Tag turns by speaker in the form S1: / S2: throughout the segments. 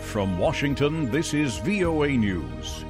S1: from Washington, this is VOA News.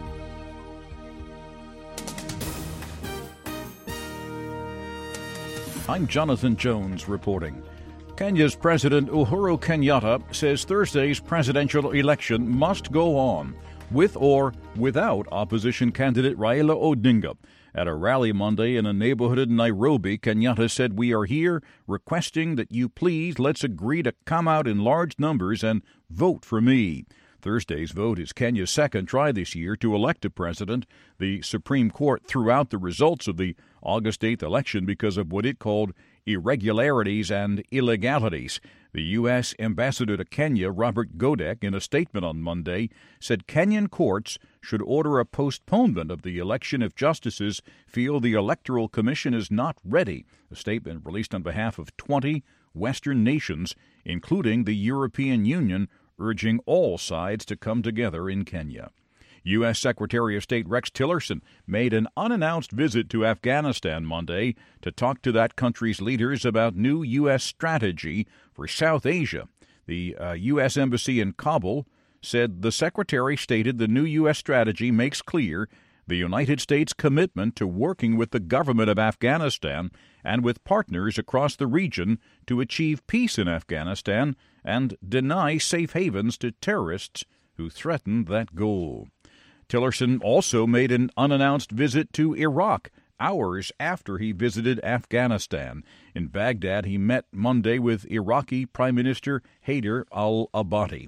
S1: I'm Jonathan Jones reporting. Kenya's President Uhuru Kenyatta says Thursday's presidential election must go on, with or without opposition candidate Raila Odinga. At a rally Monday in a neighborhood in Nairobi, Kenyatta said, "We are here requesting that you please let's agree to come out in large numbers and vote for me." Thursday's vote is Kenya's second try this year to elect a president. The Supreme Court threw out the results of the August 8th election because of what it called irregularities and illegalities. The U.S. ambassador to Kenya, Robert Godek, in a statement on Monday, said Kenyan courts should order a postponement of the election if justices feel the Electoral Commission is not ready. A statement released on behalf of 20 Western nations, including the European Union, urging all sides to come together in Kenya. U.S. Secretary of State Rex Tillerson made an unannounced visit to Afghanistan Monday to talk to that country's leaders about new U.S. strategy for South Asia. The U.S. Embassy in Kabul said the secretary stated the new U.S. strategy makes clear the United States' commitment to working with the government of Afghanistan and with partners across the region to achieve peace in Afghanistan and deny safe havens to terrorists who threaten that goal. Tillerson also made an unannounced visit to Iraq hours after he visited Afghanistan. In Baghdad, he met Monday with Iraqi Prime Minister Haider al-Abadi.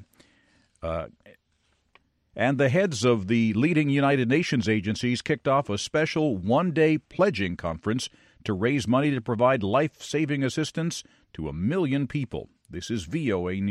S1: And the heads of the leading United Nations agencies kicked off a special one-day pledging conference to raise money to provide life-saving assistance to 1 million people. This is VOA News.